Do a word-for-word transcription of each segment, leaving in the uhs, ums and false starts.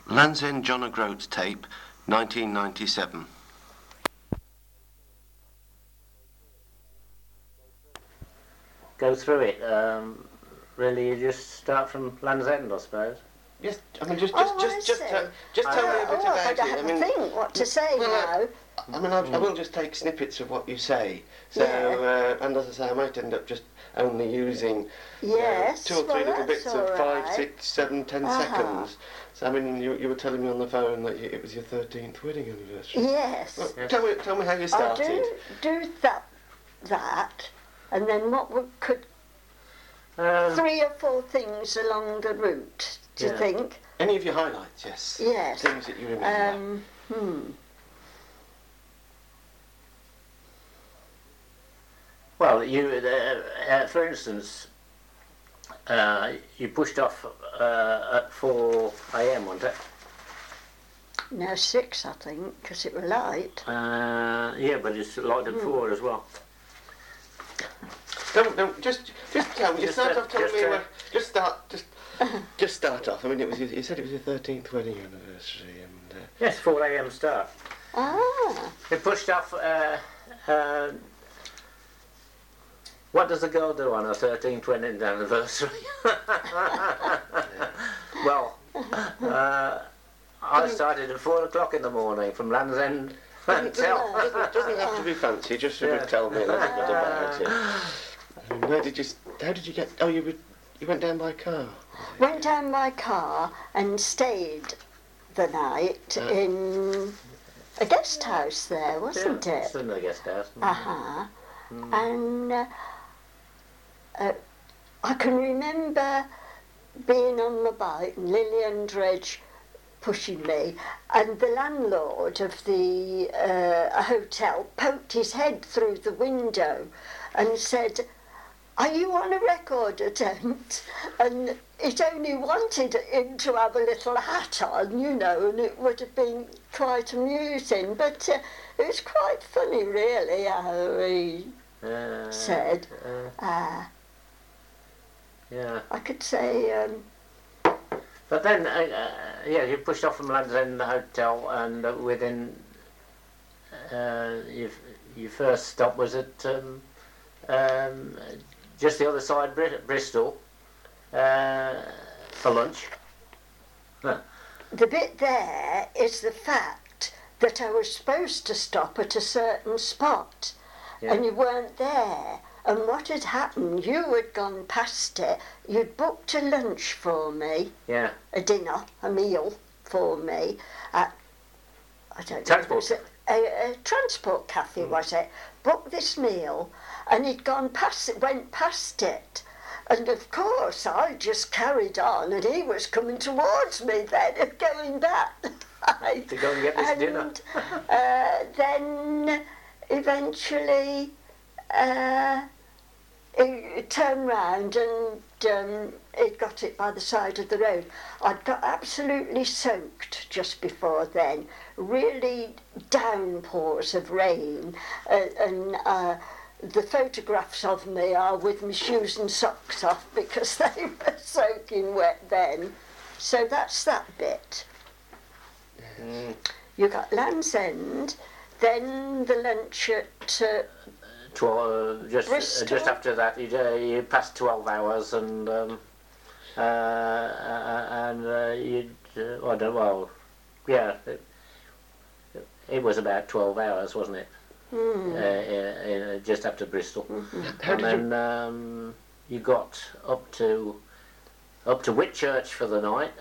Land's End John O'Groats tape, nineteen ninety-seven. Go through it. Um, really, you just start from Land's End, I suppose. Yes, I mean, just, just, Oh, just, I just, see. tell, just tell me a bit Oh, about I've got to it. have I mean, a think what to say well, now. I mean, I, I will just take snippets of what you say. So, Yeah. uh, and as I say, I might end up just only using Yes, uh, two or three well, little that's bits of all five, right. six, seven, ten Uh-huh. seconds. So, I mean, you, you were telling me on the phone that you, it was your thirteenth wedding anniversary. Yes. Well, Yes. Tell me, tell me how you I'll started. do, do that, that, and then what we could, Um, three or four things along the route, do you Yeah. think? Any of your highlights, yes. Yes. Things that you remember. Um, hmm. well, you, uh, uh, for instance, uh, you pushed off uh, at four a m, wasn't it? No, six, I think, because it was light. Uh, yeah, but it's light at four as well. Don't, don't, just, just tell me. You Just, start uh, off telling just, me uh, where. Just start, just, just start off. I mean, it was. Your, you said it was your thirteenth wedding anniversary, and uh, Yes, four a m start. Ah, We pushed off. Uh, uh, what does a girl do on her thirteenth wedding anniversary? Well, uh, I started at four o'clock in the morning from Land's End Hotel. it doesn't have to be fancy. Just sort Yeah. of tell me a little bit about it. And where did you? How did you get? Oh, you were, you went down by car. went down by car and stayed the night Uh. in a guest house there, wasn't Yeah, it? it's in the guest house. Uh-huh. And uh, uh, I can remember being on my bike and Lillian Dredge pushing me, and the landlord of the uh, hotel poked his head through the window and said, "Are you on a record attempt?" And it only wanted him to have a little hat on, you know, and it would have been quite amusing. But uh, it was quite funny, really, how he Uh, said. uh, Uh, yeah. I could say, um, But then, uh, uh, yeah, you pushed off from Land's End the hotel, and uh, within uh, your, your first stop was at um, um, just the other side, Bri- Bristol, uh, for lunch. Huh. the bit there is the fact that I was supposed to stop at a certain spot, Yeah. and you weren't there. And what had happened, you had gone past it, you'd booked a lunch for me, Yeah. a dinner, a meal for me at, I don't know, Transport. was it a, a transport cafe, was it? Booked this meal, and he'd gone past it, went past it. And of course, I just carried on, and he was coming towards me then, and going back. To go and get this and, dinner. uh, then eventually uh, he turned round and um, he'd got it by the side of the road. I'd got absolutely soaked just before then, really downpours of rain, uh, and uh, the photographs of me are with my shoes and socks off because they were soaking wet then. So that's that bit. Mm. You got Land's End, then the lunch at uh, Tw- uh, just uh, Bristol. just after that, you uh, you passed twelve hours, and um, uh, uh, and uh, you uh, I don't know. Well, yeah, it, it was about twelve hours, wasn't it? hmm, Uh, uh, uh, just after Bristol, How and did you? then um, you got up to up to Whitchurch for the night,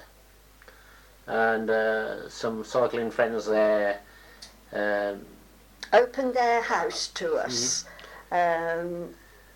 and uh, some cycling friends there. Um, opened their house to us. Um,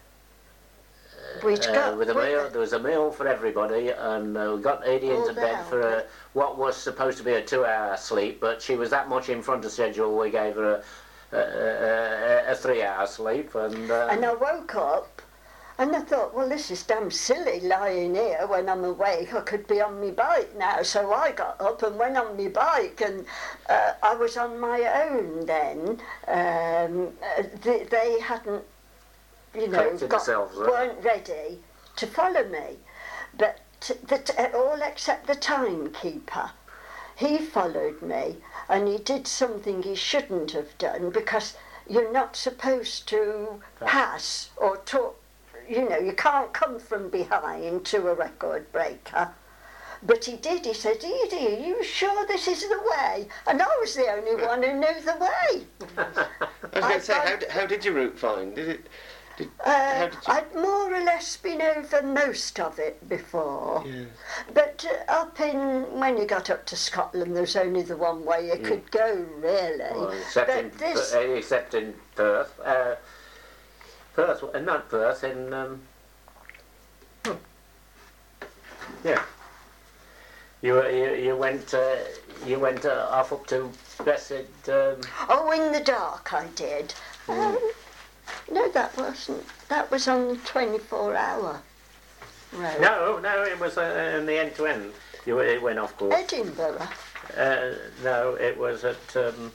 we'd uh, got with a we- meal, there was a meal for everybody, and uh, we got Edie All into bed that. for a, what was supposed to be a two-hour sleep, but she was that much in front of schedule. We gave her a, a, a, a three-hour sleep, and, uh, and I woke up and I thought, well, this is damn silly lying here when I'm awake. I could be on my bike now. So I got up and went on my bike, and uh, I was on my own then. Um, uh, they, they hadn't, you know, Collected got, themselves, huh? weren't ready to follow me. But the, all except the timekeeper. he followed me and he did something he shouldn't have done, because you're not supposed to pass or talk, you know, you can't come from behind to a record breaker. But he did. He said, Edie, are you sure this is the way? And I was the only one who knew the way. I was going to say, how, d- how did your route find? Did it? Did, Uh, how did you... I'd more or less been over most of it before. Yes. But uh, up in, when you got up to Scotland, there was only the one way you Mm. could go, really. Well, except, But in, this- uh, except in Perth. Uh, Perth, uh, not Perth, in... Um, hmm. Yeah. You, uh, you you went uh, you went uh, off up to Blessed. Um, Oh, in the dark I did. Um, no, that wasn't. That was on the twenty-four hour road. no, no, it was uh, in the end to end. You it went off course. Edinburgh. Uh, no, it was at um,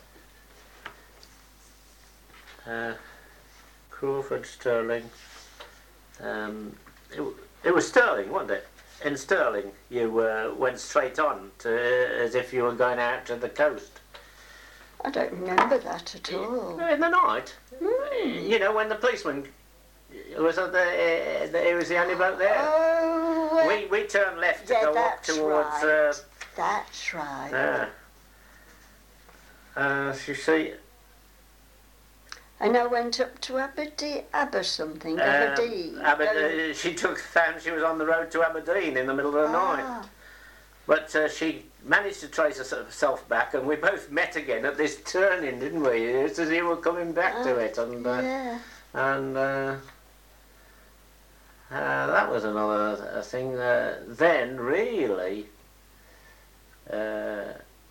uh, Crawford Stirling. Um, it, w- it was Stirling, wasn't it? In Stirling, you uh, went straight on to, uh, as if you were going out to the coast. I don't remember that at all. In the night, Mm. you know, when the policeman it was at the, uh, the, it was the only boat there. Oh, uh, We we turned left to yeah, go up that's towards. right. Uh, that's right. uh, uh, you see, And I went up to Aberdeen, Aber something, um, Aberdeen. Aber- Going- uh, she took found she was on the road to Aberdeen in the middle of the night. Ah, But uh, she managed to trace herself back, and we both met again at this turning, didn't we? It's as if we were coming back to Ah, it, and uh, yeah. and uh, uh, that was another uh, thing. Uh, then, really, uh,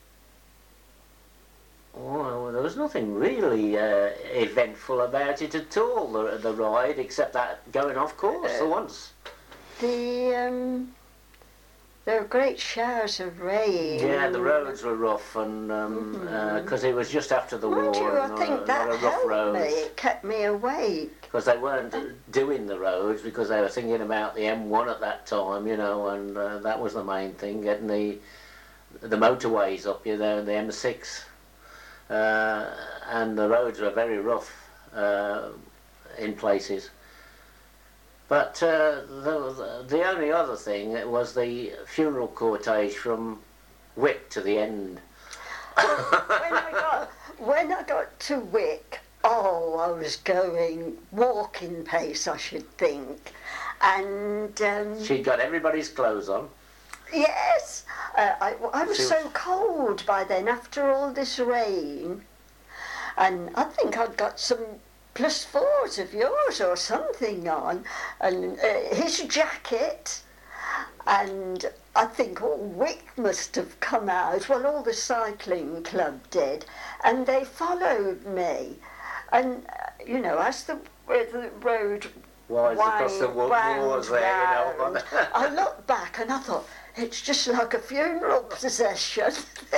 well, there was nothing really uh, eventful about it at all. The, the ride, except that going off course for once. The um, there were great showers of rain. Yeah, the roads were rough, and because Mhm. it was just after the Mind war, you, I and think a lot that of rough helped me. roads. It kept me awake. Because they weren't doing the roads, because they were thinking about the M one at that time, you know, and uh, that was the main thing, getting the the motorways up, you know, the M six, uh, and the roads were very rough uh, in places. But uh, the, the only other thing was the funeral cortege from Wick to the end. when I got when I got to Wick, oh, I was going walking pace, I should think, and um, She'd got everybody's clothes on. yes, uh, I, I was She so was- cold by then after all this rain, and I think I'd got some plus fours of yours or something on, and uh, his jacket, and I think all Wick must have come out. Well, all the cycling club did, and they followed me, and uh, you know, as the, where the road Winds across the wa- wound moors there, you know. round, I looked back and I thought, it's just like a funeral procession.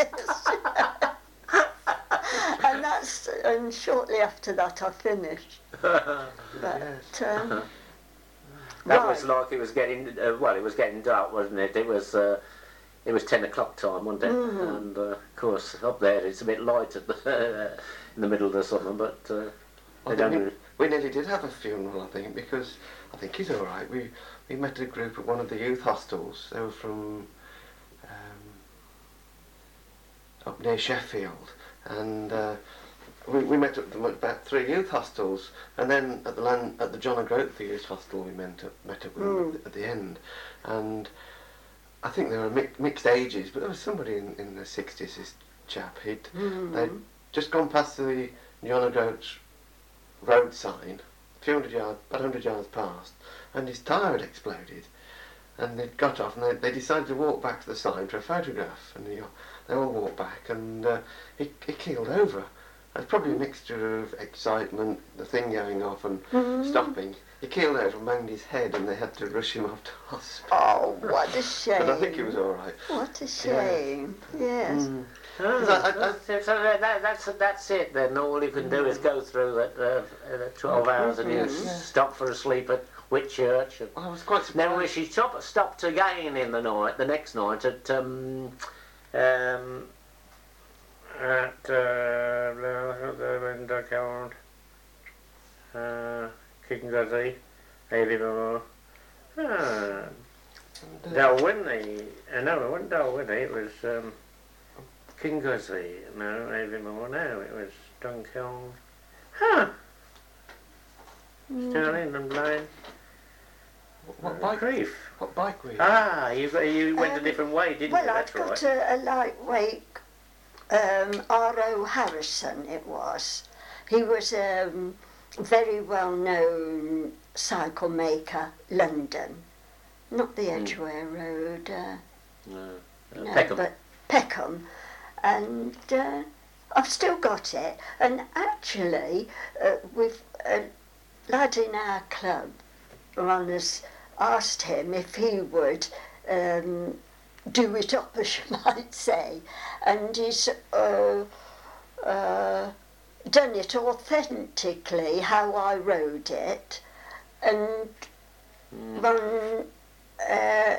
And that's and shortly after that I finished. But um, That right. was like it was getting uh, well. It was getting dark, wasn't it? It was uh, it was ten o'clock time, wasn't it? Mhm. And uh, of course, up there it's a bit light at the, in the middle of the summer, but uh, I they don't. think we, we nearly did have a funeral, I think, because I think he's all right. We we met a group at one of the youth hostels. They were from um, up near Sheffield, and uh, we we met at the, about three youth hostels, and then at the land at the John O'Groat Youth Hostel we met up met up with them Mm. at, the, at the end, and I think they were mi- mixed ages, but there was somebody in, in the sixties. This chap, he'd Mhm. they'd just gone past the John O'Groat's road sign, a few hundred yards, about hundred yards past, and his tyre had exploded, and they'd got off and they, they decided to walk back to the sign for a photograph, and they, they all walked back, and uh, he, he keeled over. It's probably a mixture of excitement, the thing going off and Mhm. stopping. He keeled over and banged his head, and they had to rush him off to hospital. Oh, what a shame! But I think he was all right. What a shame! Yes. Mm. Oh, I- I- I- so so that, that's that's it. Then all you can do is go through that uh, uh, twelve hours, and you Mhm. Yeah. stop for a sleep at Whitchurch. And Well, I was quite then surprised. we she stop, stopped again in the night, the next night at um, Um, at uh, the Dunkeld, uh, Kingazi, Avonmore. Ah, And, uh, Dalwhinnie. Uh, no, it wasn't Dalwhinnie. It was um, Kingazi. No, Avonmore. No, it was Dunkeld. Huh. Mm. Sterling and Blaine. what, what Uh, bike? Grief. What bike were you? Ah, you you went a Um, different way, didn't Well, you? I've That's got right. a, a lightweight um, R O Harrison, it was. He was a um, very well known cycle maker, London. Not the Mm. Edgware Road, uh, No. Uh, no, Peckham. but Peckham. And uh, I've still got it. And actually, uh, we've a lad in our club, runners, asked him if he would um, do it up, as you might say, and he's uh, uh, done it authentically how I rode it, and Mm. one uh,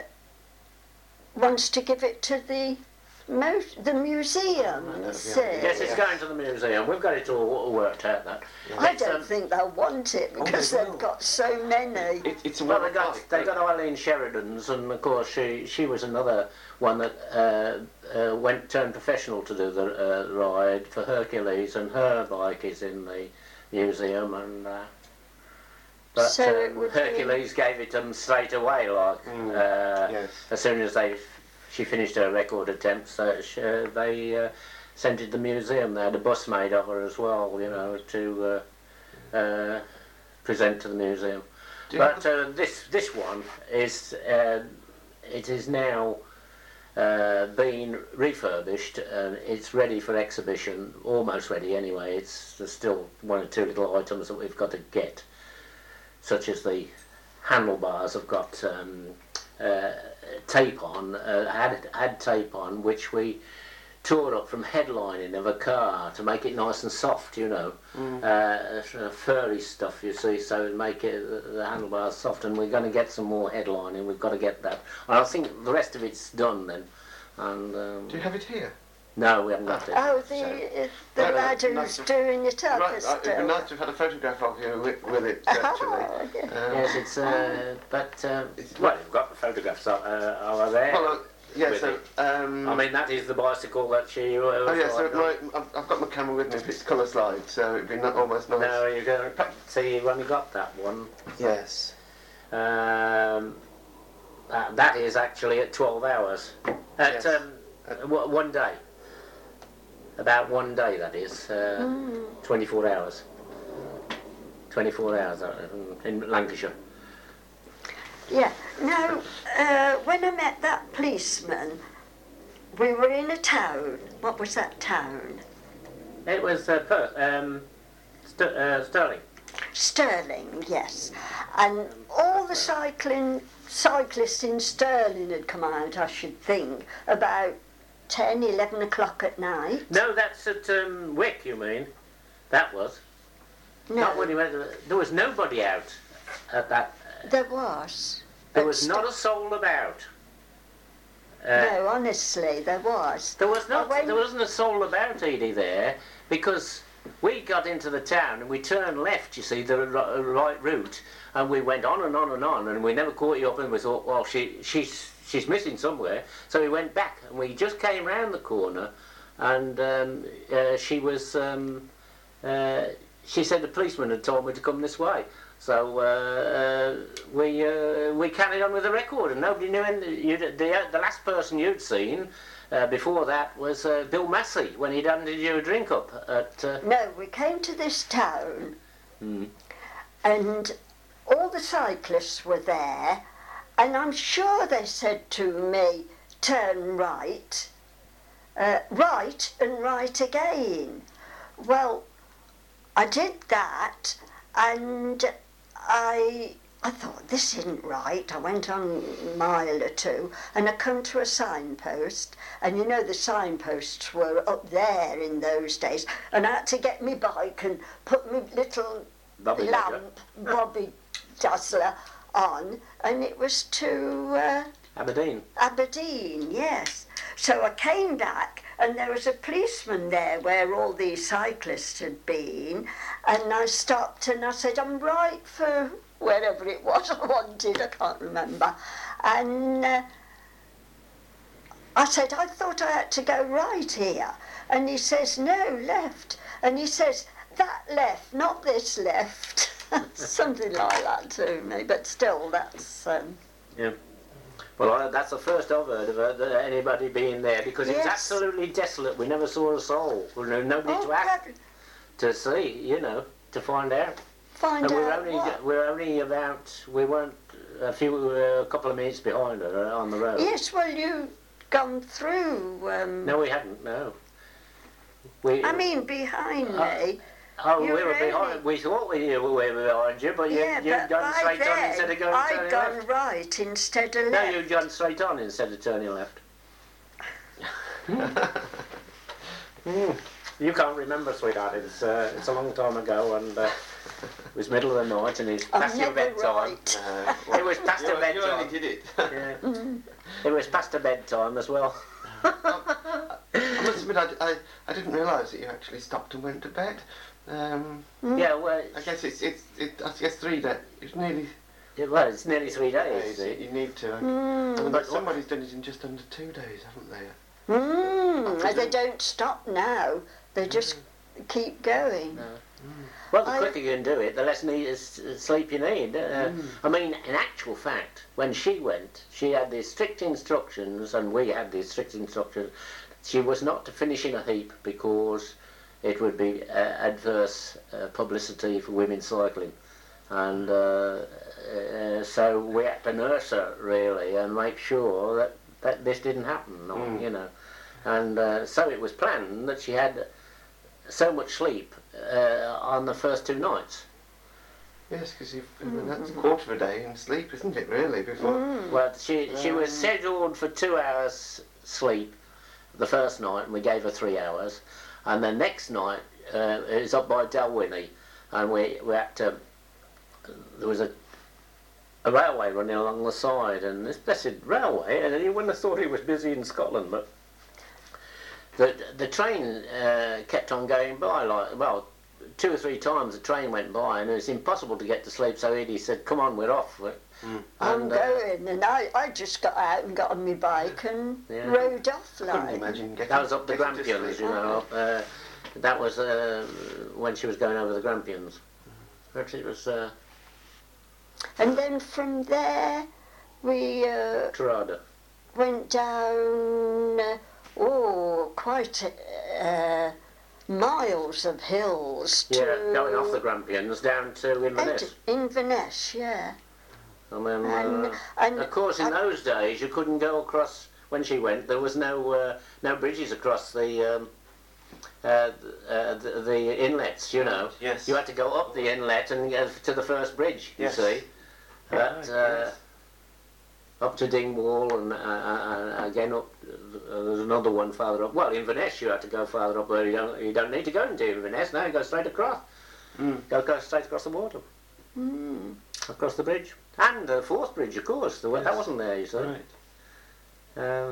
wants to give it to the mo- the museum. Oh, that'd be see. ideal. Yes, it's going to the museum. We've got it all worked out. That. I It's, don't um, think they'll want it Oh, they because will. they've got so many. It, it's a Well, they world got bike. they got Eileen Sheridan's, and of course she she was another one that uh, uh, went turned professional to do the uh, ride for Hercules, and her bike is in the museum. And uh, but So it um, would be- Hercules gave it them straight away, like Mm, uh, yes. as soon as they she finished her record attempts, uh, sh- uh, they uh, sent it to the museum. They had a bus made of her as well, you know, to uh, uh, present to the museum. Do you But uh, this this one is uh, it is now uh, being refurbished. Uh, it's ready for exhibition, almost ready anyway. It's there's still one or two little items that we've got to get, such as the handlebars have got um, uh, tape on, uh, had had tape on, which we tore up from headlining of a car to make it nice and soft, you know, Mm. uh, sort of furry stuff, you see, so it make it the handlebars soft. And we're going to get some more headlining. We've got to get that. And I think the rest of it's done then. And um, Do you have it here? no, we haven't got it. Oh, the, So- uh, the No, no, lad who's nice to- doing it up Right, is uh, it'd be still. nice to have had a photograph of you with, with it, actually. Oh, yeah. Um, Yes, it's uh, but um, It's- well, you've got the photographs of, uh, over there. well, uh, yeah, With so... it. Um, I mean, that is the bicycle that she. Uh, oh, yeah, so was riding on. my, I've, I've got my camera with me, but it's colour slide, so it'd be not, almost nice. No, you go. See, you've only got that one. Yes. Um, that, that is actually at twelve hours. At Yes. um, w- one day. About one day, that is. Uh, Mm. twenty-four hours. twenty-four hours uh, in Lancashire. Yeah. Now, uh, when I met that policeman, we were in a town. What was that town? It was uh, Perth, um, St- uh, Stirling. Stirling, yes. And all the cycling cyclists in Stirling had come out, I should think, about ten, eleven o'clock at night. No, that's at um, Wick, you mean? That was. Not when No, he went. To the, there was nobody out at that. there was. There But was sti- not a soul about. Uh, No, honestly, there was. There was not. I went- There wasn't a soul about, Edie, there, because we got into the town and we turned left. You see, the r- right route, and we went on and on and on, and we never caught you up. And we thought, well, she she's she's missing somewhere. So we went back, and we just came round the corner, and um, uh, she was. Um, uh, she said the policeman had told me to come this way. So uh, uh, we uh, we carried on with the record, and nobody knew. Any, you'd, the the last person you'd seen uh, before that was uh, Bill Massey when he'd handed you a drink up at. Uh, No, we came to this town mm, and all the cyclists were there, and I'm sure they said to me, turn right, uh, right and right again. Well, I did that, and I I thought, this isn't right. I went on a mile or two, and I come to a signpost, and you know the signposts were up there in those days, and I had to get me bike and put my little Bobby lamp, Bobby Dazzler, on, and it was to uh, Aberdeen. Aberdeen, yes. So I came back and there was a policeman there where all these cyclists had been, and I stopped and I said, I'm right for wherever it was I wanted, I can't remember. And uh, I said, I thought I had to go right here. And he says, no, left. And he says, that left, not this left. Something like that to me, but still, that's... Um, Yeah. Well, I, that's the first I've heard of uh, that anybody being there, because it was Yes. absolutely desolate. We never saw a soul. There was nobody oh, to ask, God, to see, you know, to find out. find And we're out only what? we're only about we weren't a few uh, a couple of minutes behind her uh, on the road. Yes, well, you gone through... Um, No, we hadn't. No. We. I mean, behind Uh, me. oh, you we were really- behind. We thought we were behind you, but you Yeah, you but gone by straight on then, instead of going I'd turning gone left. right instead of No, left. you'd gone straight on instead of turning left. Mm. You can't remember, sweetheart. It's uh, it's a long time ago, and uh, it was middle of the night, and it's I'm past your never bedtime. right. Uh, It was past you, her you only bedtime. did it. Yeah. It was past her bedtime as well. I must admit, I, I, I didn't realise that you actually stopped and went to bed. Um, Yeah, well, I guess it's it's it, I guess three days. It's nearly it was. It's nearly three days. days. You need to. Mm. I mean, But- somebody's done it in just under two days, haven't they? Mm. They don't stop now. They just keep going. No. Well, the I- quicker you can do it, the less need is sleep you need. Uh, I mean, in actual fact, when she went, she had these strict instructions, and we had these strict instructions. She was not to finish in a heap because it would be uh, adverse uh, publicity for women cycling, and uh, uh, so we had to nurse her really and make sure that, that this didn't happen. Or, Mm. you know, and uh, so it was planned that she had so much sleep uh, on the first two nights. Yes, because I mean, that's a quarter of a day in sleep, isn't it? Really, before. Mm. Well, she she was Um. scheduled for two hours sleep the first night, and we gave her three hours. And the next night, uh, it was up by Dalwhinnie, and we we had to. There was a a railway running along the side, and this blessed railway, and you wouldn't have thought it was busy in Scotland, but the the train uh, kept on going by, like, well, two or three times the train went by, and it was impossible to get to sleep, so Edie said, come on, we're off. Mm. I'm And, uh, going, and I, I just got out and got on my bike and Yeah. rode off I couldn't like. imagine getting. That was up the getting to Grampians, sleep. you know. Uh, that was uh, when she was going over the Grampians. But it was uh, And then from there, we uh, Torada. went down, uh, oh, quite uh, miles of hills to Yeah, going off the Grampians down to Inverness. Inverness, yeah. And then, And, uh, and of course, in I- those days, you couldn't go across. When she went, there was no uh, no bridges across the, um, uh, uh, the the inlets. You know, Yes. you had to go up the inlet and get to the first bridge. You Yes. see, but Right, uh, yes. up to Dingwall and uh, uh, again up. Uh, there's another one farther up. Well, Inverness, you had to go farther up. Where you don't you don't need to go into Inverness now. You go straight across. Mm. Go go straight across the water, Mm. across the bridge, and the Forth Bridge, of course. The, That Yes. wasn't there, you see. Right. Um,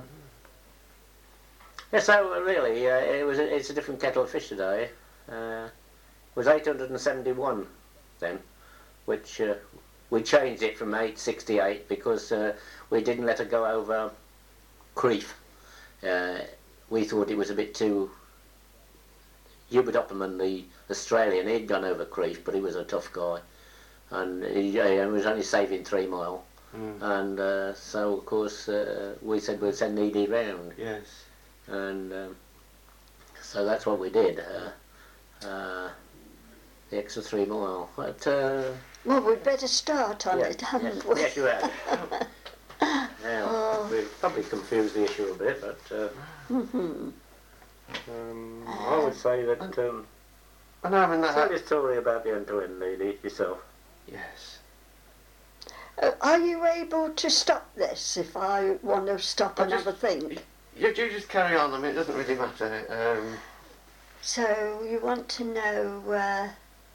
yeah, so uh, really, uh, it was a, it's a different kettle of fish today. Uh, it was eight hundred seventy-one then, which uh, we changed it from eight sixty-eight because uh, we didn't let her go over Crieff. Uh, we thought it was a bit too. Hubert Opperman, the Australian, he'd gone over Crieff, but he was a tough guy, and he, he was only saving three mile. Mm. And uh, so, of course, uh, we said we'd send Edie round, Yes. and um, so that's what we did. Uh, uh, the extra three mile. But uh, Well, we'd better start on yeah, it, hadn't yes, we? yes, you had. Now, Oh. we've probably confused the issue a bit, but uh, Mhm. um, I would say that. Um, I know. I mean, tell that. your story about the end-to-end, Edie, yourself. Yes. Uh, are you able to stop this if I want to stop I another just- thing? You, you just carry on. I mean, it doesn't really matter. Um, So you want to know uh,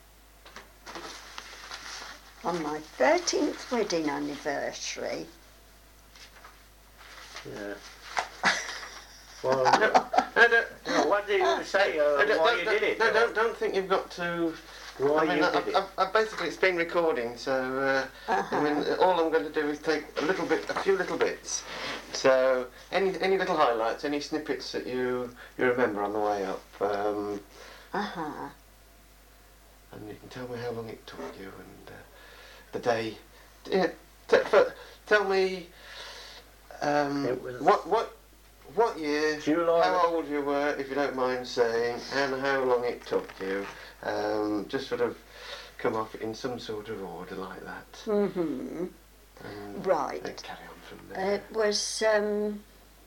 on my thirteenth wedding anniversary, Yeah. Well, No, no, don't, no, what did you say? Uh, no, don't, why don't, you don't- did it? no, or don't, don't think you've got to. Why I mean, you I, did it? I've, I've basically it's been recording, so uh, Uh-huh. I mean, all I'm going to do is take a little bit, a few little bits. So any any little highlights, any snippets that you you remember on the way up, um, Uh-huh. and you can tell me how long it took you and uh, the day. Yeah, t- f- tell me um, It was- what what what year, July. how old you were, if you don't mind saying, and how long it took you. Um, just sort of come off in some sort of order like that. Mm-hmm. And Right. then carry on from there. It was um,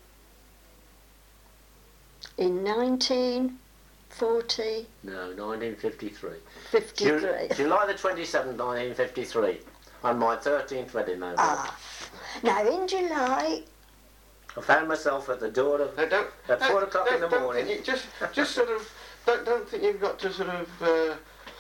in nineteen forty, No, nineteen fifty-three. fifty-three. Ju- July the twenty-seventh, nineteen fifty-three. On my thirteenth wedding day. Ah. Now in July, I found myself at the door of... No, don't, At don't- four o'clock in don't- the don't morning. think you- just, just sort of, don't, don't think you've got to sort of uh,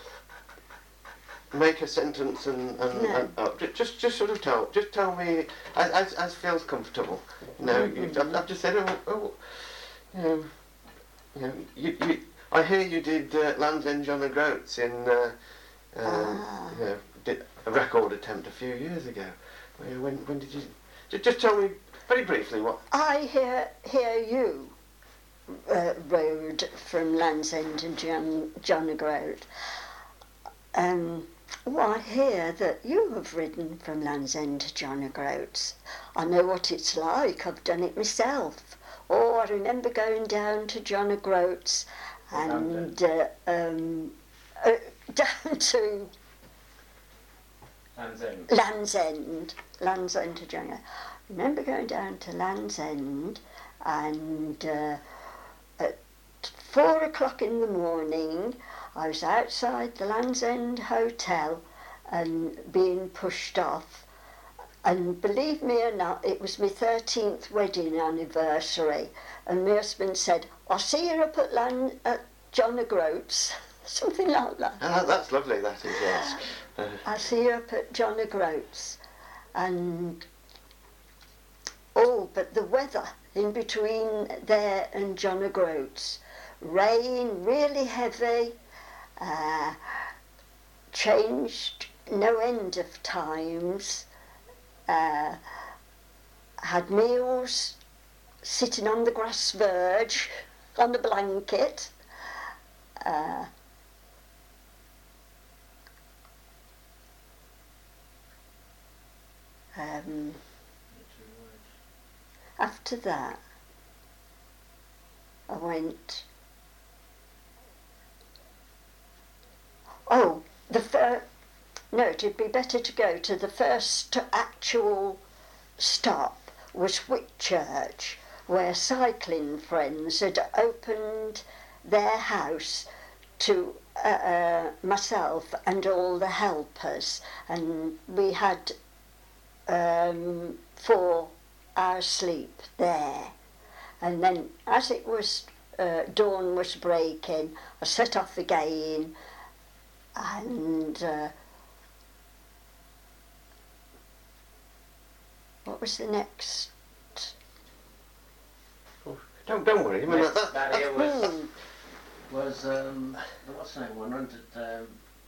make a sentence and, and, No. and uh, ju- just, just sort of tell, just tell me as, as, as feels comfortable. You know, you, Mhm. I've, I've just said, oh, oh, you know, you know, you, you, I hear you did uh, Land's End John O'Groats in, uh, um, Ah. you know, did a record attempt a few years ago. When, when, when did you? ju- Just tell me very briefly what. I hear hear you uh, rode from Land's End and John, John O'Groat. Um, well, I hear that you have ridden from Land's End to John O'Groats. I know what it's like. I've done it myself. Oh, I remember going down to John O'Groats and uh, um, uh, down to Land's End. Land's End, Land's End to John. I remember going down to Land's End, and uh, at four o'clock in the morning, I was outside the Land's End Hotel and being pushed off. And believe me or not, it was my thirteenth wedding anniversary, and my husband said, "I'll see you up at Land at John O'Groats," something like that. Ah, that, that's lovely. That is, yes. Uh, I see her up at John O'Groats, and oh, but the weather in between there and John O'Groats, rain really heavy, uh, changed no end of times, uh, had meals sitting on the grass verge on the blanket. Uh, Um, after that, I went. Oh, the fir- no, it'd be better to go to the first actual stop was Whitchurch, where cycling friends had opened their house to uh, uh, myself and all the helpers, and we had um, four hours sleep there. And then as it was uh, dawn was breaking, I set off again, and uh, what was the next? don't don't worry. I mean, Next that, that, barrier that's- was, Hmm. was um, what's the name one, wasn't it? Um,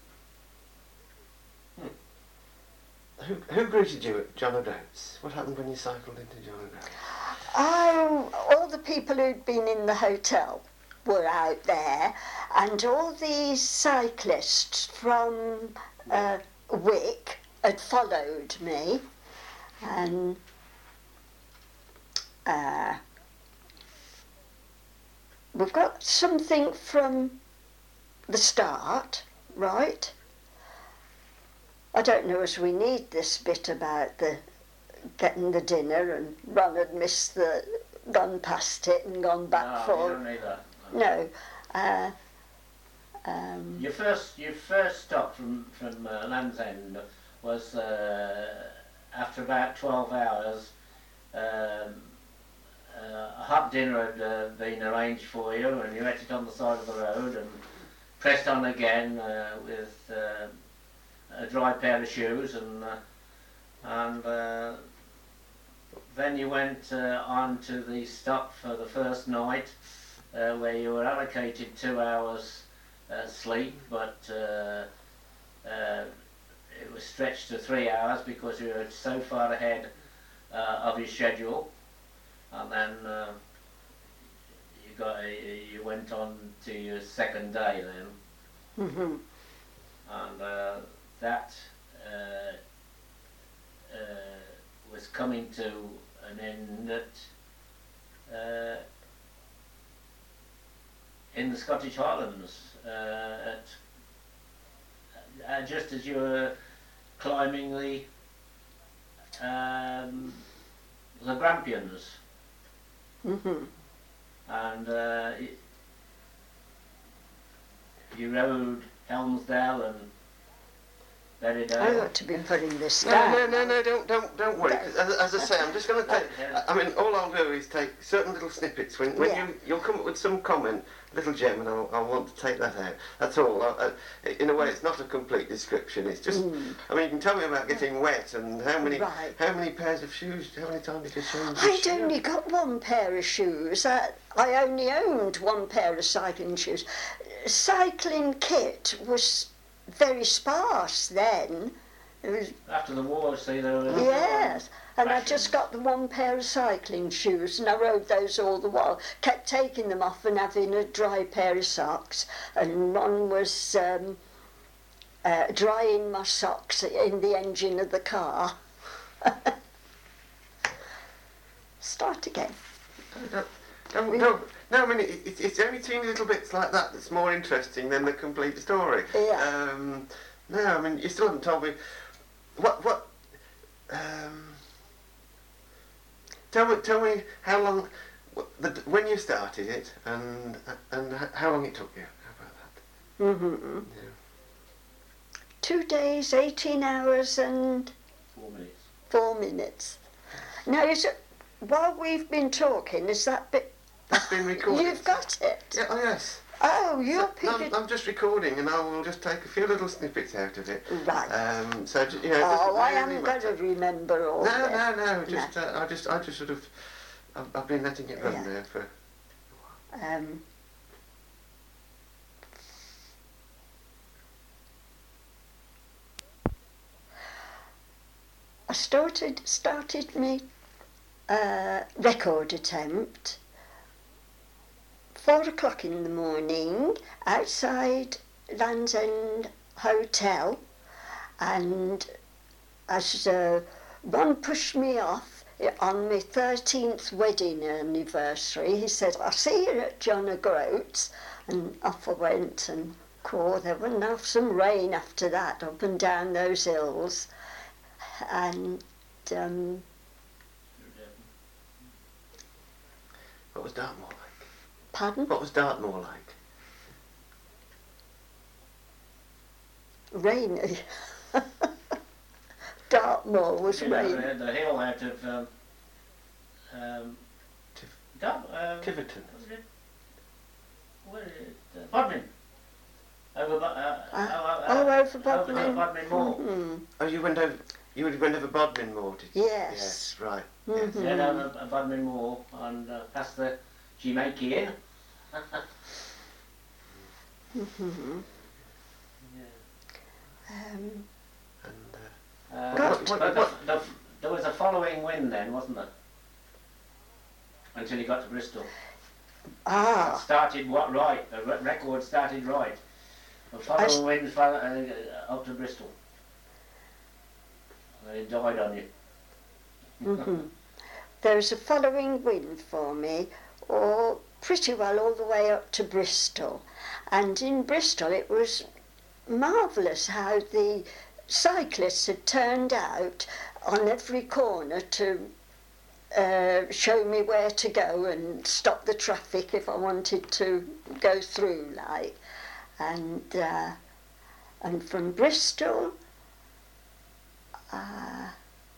who who greeted you at John O'Groats? What happened when you cycled into John O'Groats? Oh, all the people who'd been in the hotel were out there, and all these cyclists from uh, Wick had followed me, and uh, we've got something from the start, right? I don't know as we need this bit about the getting the dinner, and Ron had missed the, gone past it and gone back no, you for. don't need that. No. Uh, um, Your first, your first stop from from uh, Land's End was uh, after about twelve hours. Um, uh, a hot dinner had uh, been arranged for you, and you ate it on the side of the road, and pressed on again uh, with uh, a dry pair of shoes, and uh, and uh, then you went uh, on to the stop for the first night, uh, where you were allocated two hours uh, sleep, but uh, uh, it was stretched to three hours because you were so far ahead uh, of your schedule. And then uh, you got a, you went on to your second day then, Mm-hmm. and uh, that uh, uh, was coming to an end at, uh, in the Scottish Highlands, uh, at uh, just as you were climbing the um, the Grampians. Mm-hmm. And uh, it, you rode Helmsdale and Berrydale. I ought to be putting this No, down. no, no, no, don't, don't, don't worry. 'Cause As, as I say, I'm just going to take. I mean, all I'll do is take certain little snippets. When, when Yeah. you, you'll come up with some comment, little gem, and I'll, I'll want to take that out. That's all. I, I, in a way, it's not a complete description. It's just. Mm. I mean, you can tell me about getting wet and how many, Right. how many pairs of shoes. How many times did you change? your I'd shoe? only got one pair of shoes. I, I only owned one pair of cycling shoes. Cycling kit was very sparse then. It was, After the war, see, there were yes, and I fashions. just got the one pair of cycling shoes and I rode those all the while. Kept taking them off and having a dry pair of socks, and one was um, uh, drying my socks in the engine of the car. Start again. Don't, don't, don't, no, I mean, it, it, it's only teeny little bits like that that's more interesting than the complete story. Yeah. Um, no, I mean, you still haven't told me what what. Um, tell me, tell me how long, wh- the, when you started it, and and h- how long it took you. How about that? Mm-hmm. Yeah. Two days, eighteen hours and four minutes. four minutes. Now, is it, while we've been talking, is that bit... That's been recorded. You've got it? Yeah. Oh yes. Oh, you're So, picking... I'm, I'm just recording, and I will just take a few little snippets out of it. Right. Um, so j- you know. it doesn't Oh, I really haven't got matter. to remember all No, of it. no, no. Just, uh, I just, I just sort of, I've, I've been letting it run Yeah. there for. Um, I started started my uh, record attempt four o'clock in the morning outside Land's End Hotel, and as uh, one pushed me off on my thirteenth wedding anniversary, he said, "I'll see you at John O'Groats," and off I went, and course there wasn't enough some rain after that up and down those hills, and um, What was Dartmoor like? pardon? What was Dartmoor like? Rainy. Dartmoor was You know, rainy. the, the hill out of um, um, Tif- Dub, um, Tiverton. was it? What is it? Uh, Bodmin. Over, Bo- uh, Ah, uh, uh, oh, over Over Bodmin. Bodmin Moor. Mhm. Oh, you went over. You went over Bodmin Moor, did you? Yes. Yes, right. Mhm. Yeah, down at at Bodmin Moor and uh, past the Jamaica Inn. Mhm. Yeah. Um, And uh, Uh, What- but what- the, what- the, there was a following wind then, wasn't there? Until you got to Bristol. It ah, started what right? The re- record started right. The I s- following wind fell, uh, up to Bristol. And it died on you. mhm. There's a following wind for me, or pretty well all the way up to Bristol. And in Bristol it was marvellous how the cyclists had turned out on every corner to uh, show me where to go and stop the traffic if I wanted to go through, like. And uh, and from Bristol, uh,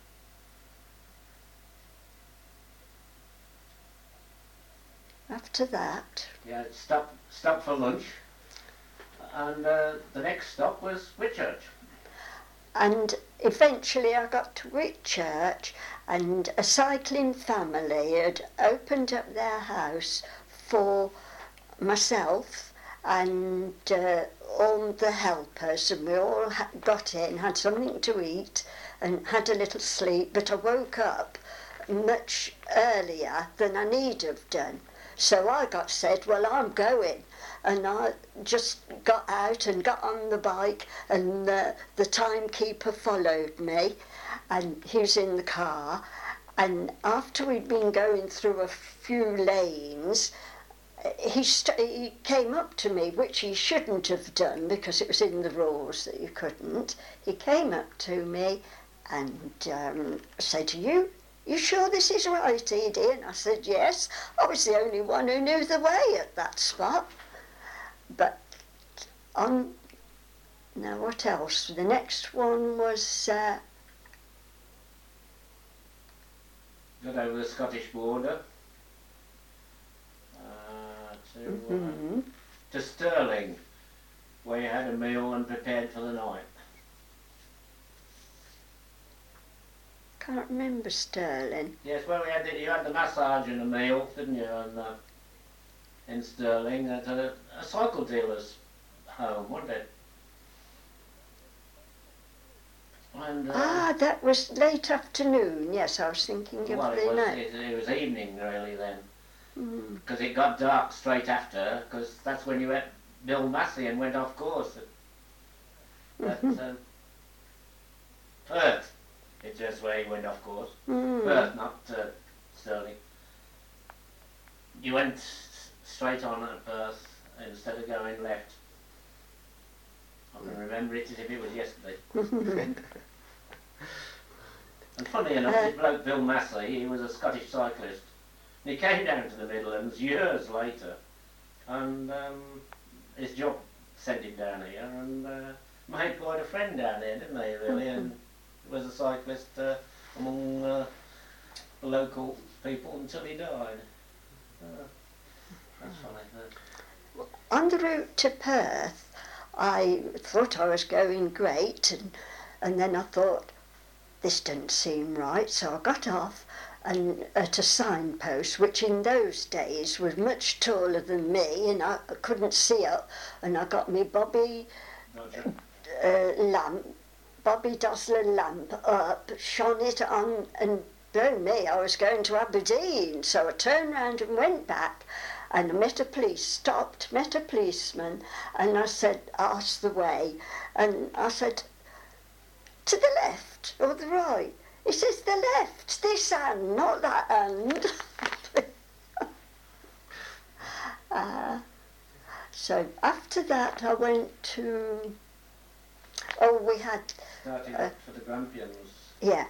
after that, Yeah, stop, stop for lunch. And uh, the next stop was Whitchurch. and eventually I got to Whitchurch, and a cycling family had opened up their house for myself and uh, all the helpers, and we all ha- got in, had something to eat and had a little sleep, but I woke up much earlier than I need have done. So I got said, well, I'm going. And I just got out and got on the bike, and uh, the timekeeper followed me, and he was in the car. And after we'd been going through a few lanes, he, st- he came up to me, which he shouldn't have done because it was in the rules that you couldn't. He came up to me and um, said, you, you sure this is right, Edie? And I said, yes. I was the only one who knew the way at that spot. But on, now what else? The next one was... Uh, Got over the Scottish border. Uh, to, uh, mm-hmm. to Stirling, where you had a meal and prepared for the night. Can't remember Stirling. Yes, well, we had the, you had the massage and a meal, didn't you? And, uh, in Stirling at a, a cycle dealer's home, wasn't it? And, uh, Ah, that was late afternoon. Yes, I was thinking of well, the it was, night. it, it was evening really then, Mm. because it got dark straight after, because that's when you met Bill Massey and went off course at, at Mhm. uh, Perth. It's just where he went off course. Mm. Perth, not uh, Stirling. You went s- straight on at Perth instead of going left. I can remember it as if it was yesterday. And funny enough, Uh, this bloke Bill Massey, he was a Scottish cyclist. And he came down to the Midlands years later, and um, his job sent him down here, and uh, made quite a friend down there, didn't they, really? And was a cyclist uh, among uh, the local people until he died. Uh, that's funny. Uh, On the route to Perth, I thought I was going great, and, and then I thought, this doesn't seem right, so I got off and at a signpost, which in those days was much taller than me, and I, I couldn't see up, and I got me Bobby Roger. uh, lamp, Bobby Dazzler lamp up, shone it on, and blow me, I was going to Aberdeen, so I turned round and went back, and I met a police, stopped, met a policeman, and I said, asked the way, and I said, to the left or the right? He says, the left, this hand, not that hand. uh, so after that I went to, oh we had, Starting uh, up for the Grampians. yeah,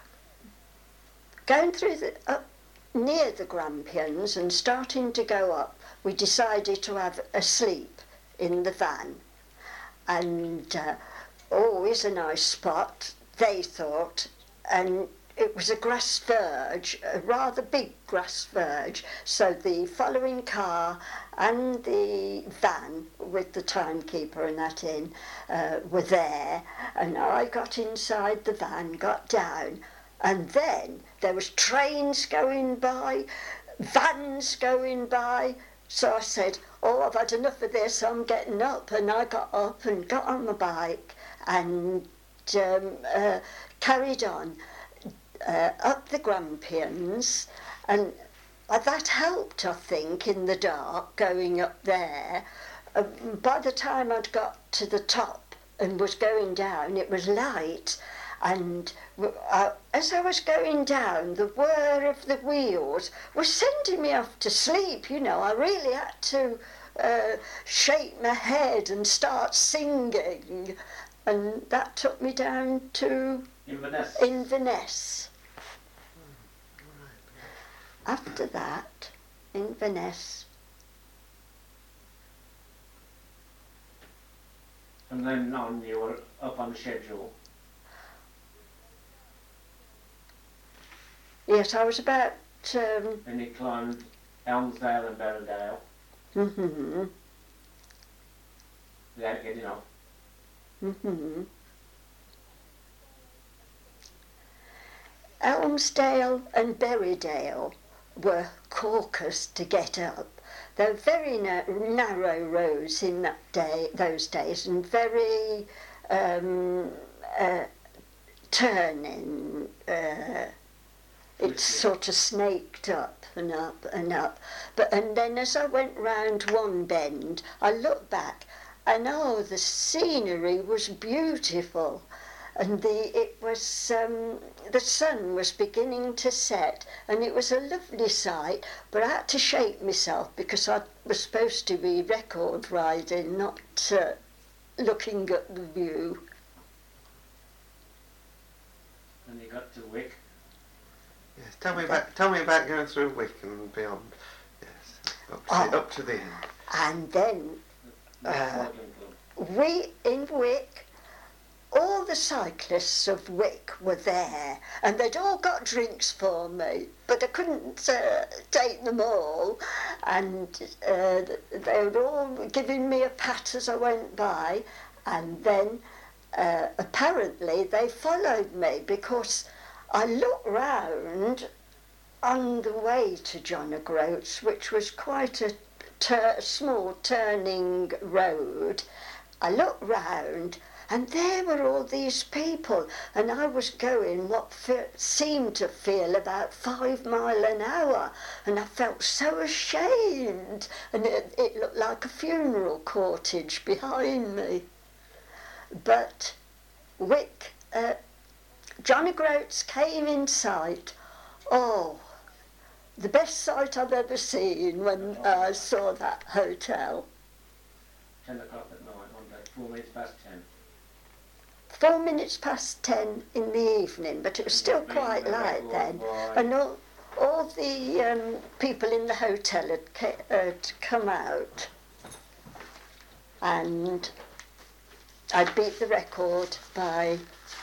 going through the, up near the Grampians and starting to go up, we decided to have a sleep in the van. And uh, oh, here's a nice spot, they thought, and it was a grass verge, a rather big grass verge, so the following car and the van with the timekeeper and that in uh, were there, and I got inside the van, got down, and then there was trains going by, vans going by, so I said, oh, I've had enough of this, I'm getting up, and I got up and got on my bike and um, uh, carried on uh, up the Grampians, and uh, that helped, I think, in the dark, going up there. Uh, by the time I'd got to the top and was going down, it was light, and uh, as I was going down, the whir of the wheels was sending me off to sleep, you know. I really had to uh, shake my head and start singing, and that took me down to Inverness. Inverness. After that, Inverness. And then on, you were up on the schedule. Yes, I was about. Um, Then you climbed Elmsdale and Berrendale mm-hmm, without getting off. mm-hmm. Elmsdale and Berrydale were corkers to get up. They were very na- narrow roads in that day, those days, and very um, uh, turning. Uh, It sort of snaked up and up and up. But and then as I went round one bend, I looked back, and oh, the scenery was beautiful, and the it was um, the sun was beginning to set, and it was a lovely sight. But I had to shake myself because I was supposed to be record riding, not uh, looking at the view. And you got to Wick. Yes, tell me about tell me about going through Wick and beyond. Yes, up to, Oh. the, up to the end. And then uh, we in Wick, all the cyclists of Wick were there, and they'd all got drinks for me, but I couldn't uh, take them all, and uh, they were all giving me a pat as I went by, and then uh, apparently they followed me because I looked round on the way to John O'Groats, which was quite a tur- small turning road. I looked round, and there were all these people, and I was going what fe- seemed to feel about five mile an hour, and I felt so ashamed, and it, it looked like a funeral cortege behind me. But Wick, uh, John O'Groats came in sight. Oh, the best sight I've ever seen when I saw that hotel. Ten o'clock at night, on day, four minutes past ten. Four minutes past ten in the evening, but it was still quite light then. And all, all the um, people in the hotel had, ca- had come out. And I'd beat the record by...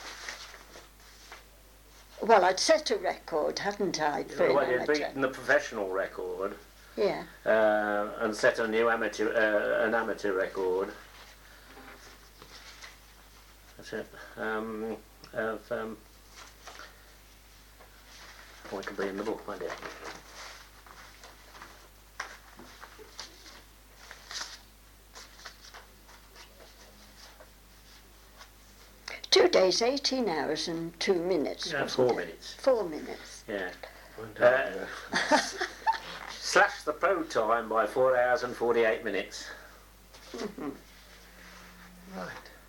Well, I'd set a record, hadn't I, for an Well, you'd amateur? beaten the professional record Yeah. uh, and set a new amateur, uh, an amateur record. That's it. Um, of, um, oh, it could be in the book, might it? Two days, eighteen hours and two minutes. Yeah, wasn't four it? minutes. Four minutes. Yeah. One Uh, time ago. Slash the pro time by four hours and forty-eight minutes. Mm-hmm. Right.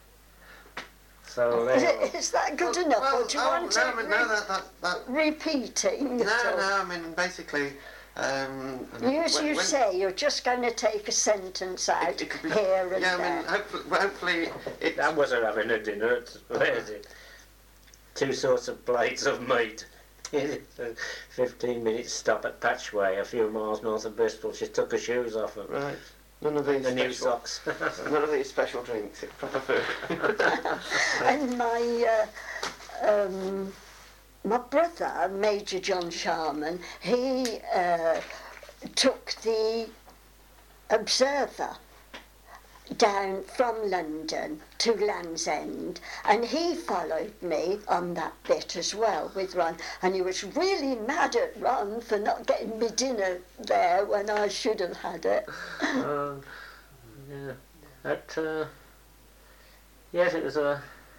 So Is, there. it, is that good enough, Well, or do you oh, want no, it I mean, re- no, that, that, that, repeating? no, at all? no, I mean, basically, um, You, as when- you when- say, you're just going to take a sentence out it, it could be, here and yeah, I there. mean, hopefully, well, hopefully it, That was her having a dinner. At, where is it? Two sorts of plates of meat. Fifteen minutes stop at Patchway, a few miles north of Bristol. She took her shoes off her. right, none of these The new special, socks. none of these special drinks, it's proper food. And my uh, um, my brother, Major John Sharman, he uh, took the Observer down from London to Land's End, and he followed me on that bit as well with Ron, and he was really mad at Ron for not getting me dinner there when I should have had it. uh, yeah. That, uh, yes, it was a.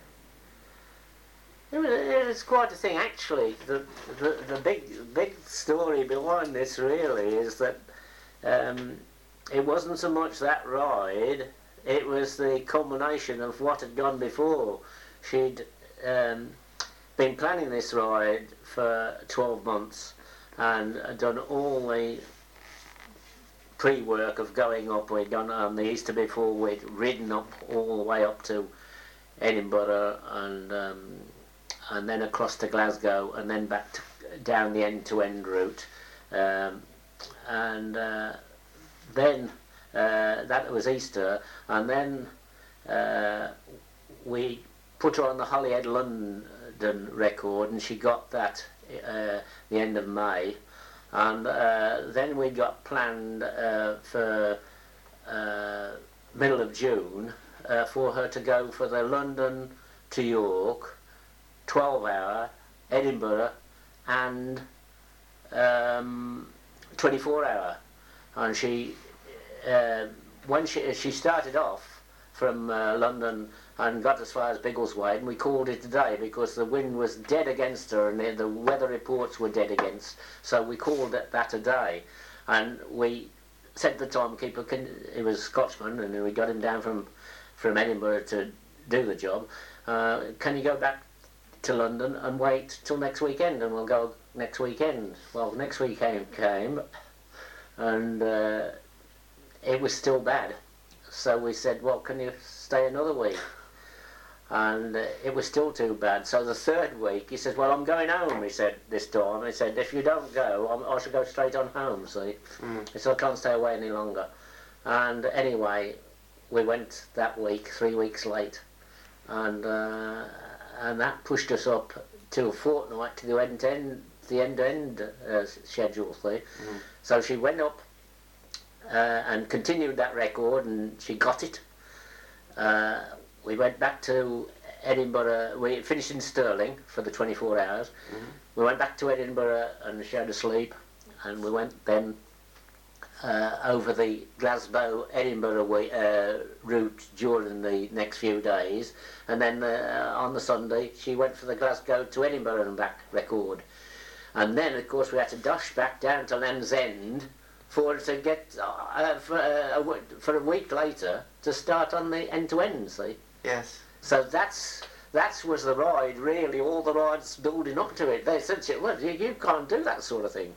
It was, it was quite a thing, actually. The, the the big big story behind this really is that um, it wasn't so much that ride, it was the culmination of what had gone before. She'd um, been planning this ride for twelve months and done all the pre-work of going up. We'd gone on the Easter before, we'd ridden up all the way up to Edinburgh and um, and then across to Glasgow and then back to, down the end-to-end route. Um, and uh, then uh, that was Easter, and then uh, we put her on the Holyhead London record, and she got that uh, the end of May, and uh, then we got planned uh, for uh, middle of June uh, for her to go for the London to York twelve hour, Edinburgh and um, twenty-four hour. And she, uh, when she she started off from uh, London and got as far as Biggleswade, and we called it a day because the wind was dead against her and the, the weather reports were dead against, so we called it that a day. And we said to the timekeeper, can, he was a Scotsman, and we got him down from, from Edinburgh to do the job, uh, can you go back to London and wait till next weekend, and we'll go next weekend. Well, next weekend came, and uh, it was still bad. So we said, well, can you stay another week? And uh, it was still too bad. So the third week, he said, well, I'm going home, he said, this time. He said, if you don't go, I'm, I should go straight on home, see. Mm. He said, I can't stay away any longer. And anyway, we went that week, three weeks late. And uh, and that pushed us up to a fortnight to the end-to-end, the end-to-end uh, schedule, see. Mm. So she went up uh, and continued that record, and she got it. Uh, we went back to Edinburgh. We finished in Stirling for the twenty-four hours. Mm-hmm. We went back to Edinburgh and she had to sleep, and we went then uh, over the Glasgow-Edinburgh uh, route during the next few days, and then uh, on the Sunday she went for the Glasgow to Edinburgh and back record. And then of course we had to dash back down to Land's End for her to get uh, for, uh, a, for a week later to start on the end-to-end, see. Yes. So that's that was the ride, really, all the rides building up to it. They said, well, you, you can't do that sort of thing.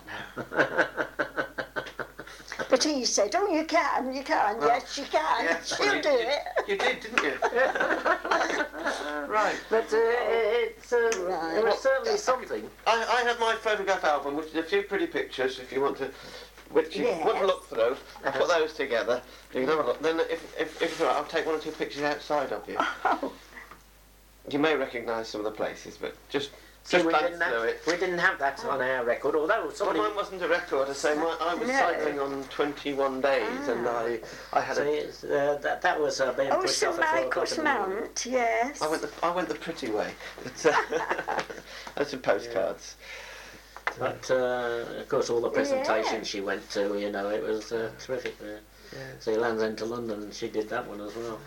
But he said, oh, you can, you can, well, yes, you can, yes, you'll well, you, do you, it. You did, didn't you? Right. But uh, it's, uh, right. it was certainly something. I, I have my photograph album, which is a few pretty pictures, if you want to, which you yes. want to look through. I'll put those together. You can have a look. Then if, if, if I'll take one or two pictures outside of you. Oh. You may recognise some of the places, but just... See, Just we, glance didn't have, through it. we didn't have that on our record, although Well, somebody... mine wasn't a record. I say my, I was No. cycling on twenty-one days, Ah. and I, I had See, a. it's, uh, that, that was uh, being Oh, pushed St off at four o'clock Michael's in the morning. Mount, yes. I went the, I went the pretty way. But, uh, that's some postcards. But, uh, of course, all the presentations Yeah. she went to, you know, it was uh, terrific. Uh, Yeah. See, Land's End to London, and she did that one as well.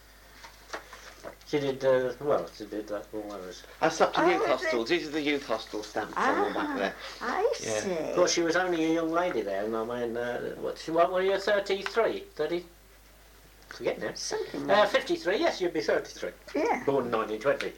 She did, uh, well, she did that all those. I stopped in Oh, youth is it? hostels. These are the youth hostel stamps on the back Ah, there. I Yeah. see. Of course, she was only a young lady there, and I mean, uh, what, she, what were you, thirty-three? thirty? Forget now. Something Uh, like fifty-three, yes, you'd be thirty-three. yeah. Born in nineteen twenty.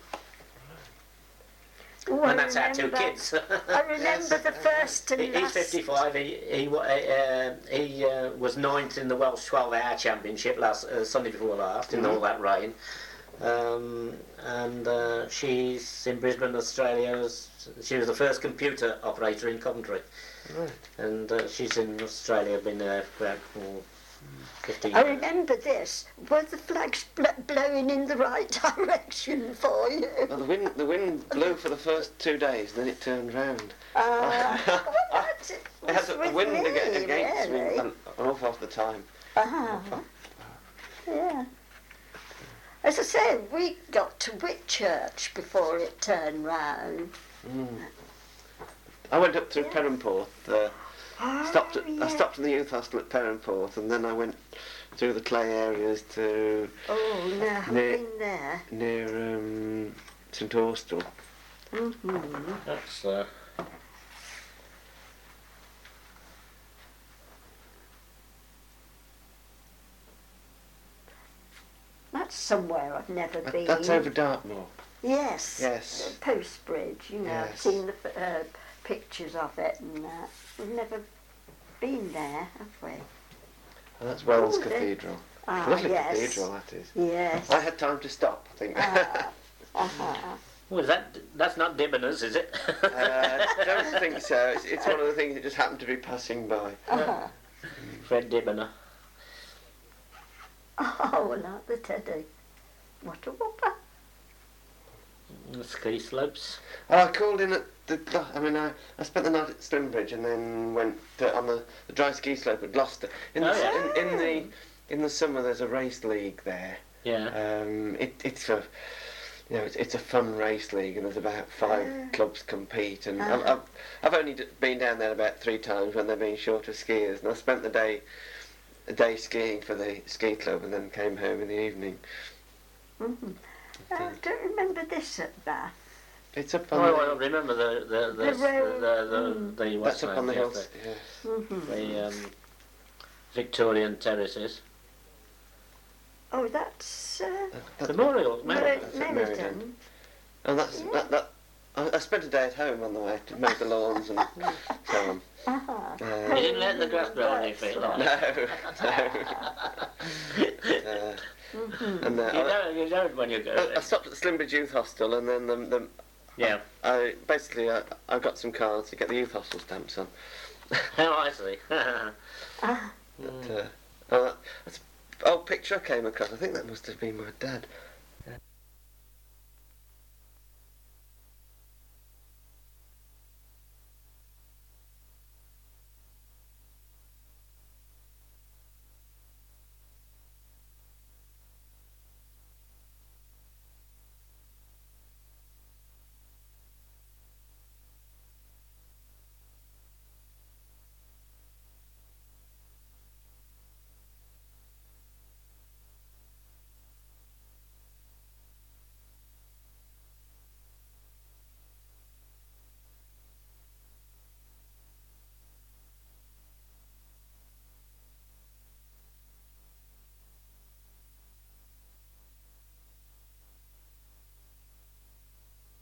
Oh, I And that's our two remember- kids. I remember the first and He- He's last. fifty-five. He he wa- uh, he uh, was ninth in the Welsh twelve-hour championship last uh, Sunday before last in Mhm. all that rain. Um, and uh, she's in Brisbane, Australia. She was the first computer operator in Coventry, Right. and uh, she's in Australia. Been there for about oh, fifteen. I remember this. Were the flags bl- blowing in the right direction for you? Well, the wind, the wind blew for the first two days, then it turned round. Uh, well, that It was had a with wind me, ag- against really. me an, an awful half the time. Uh-huh. Yeah. As I said, we got to Whitchurch before it turned round. Mm. I went up through Yeah. Perranporth. Uh, Oh, stopped at, yeah. I stopped in the youth hostel at Perranporth, and then I went through the clay areas to Oh, no, I've Near- been there. near um, St Austell. Mm-hmm. That's uh, That's somewhere I've never That- been. That's over Dartmoor. Yes. Yes. The Post Bridge, you know, I've Yes. seen the f- uh, pictures of it and that. We've never been there, have we? And that's Wells Oh, they- Cathedral. Ah, Lovely yes. cathedral, that is. Yes. I had time to stop, I think. Ah, uh-huh. was that? That's not Dibbeners, is it? uh, don't think so. It's, it's one of the things that just happened to be passing by. Uh-huh. Fred Dibbener. Oh, not the teddy. What a whopper. The ski slopes. Oh, I called in at the. I mean, I, I spent the night at Stonebridge and then went to, on the, the dry ski slope at Gloucester. In the, Oh, yeah. in, in the in the summer, there's a race league there. Yeah. Um, it, it's for you know, it's, it's a fun race league, and there's about five Uh, clubs compete, and uh-huh. I've, I've I've only d- been down there about three times when they've been short of skiers, and I spent the day a day skiing for the ski club, and then came home in the evening. Mm-hmm. I don't remember this at Bath. It's up Oh, on I the, remember the the the The road, the, the, mm. the, the what's that's up the on the name, hills. Yeah. Mm-hmm. The, the um, Victorian terraces. Oh, that's uh, That's Memorial. Mer- Memorial. that's at Meriden. Meriden. And that's Yeah. that, that I, I spent a day at home on the way to mow the lawns and so on. Uh-huh. Uh, You didn't let the grass grow on your feet, no, like. no. uh, Mm-hmm. and uh, You I, don't, you don't when you go I, I there. stopped at the Slimbridge Youth Hostel, and then the, the Yeah. I basically I, I got some cards to get the youth hostel stamps on. Oh, I see. Ah, But, uh, uh, that's an old picture I came across. I think that must have been my dad.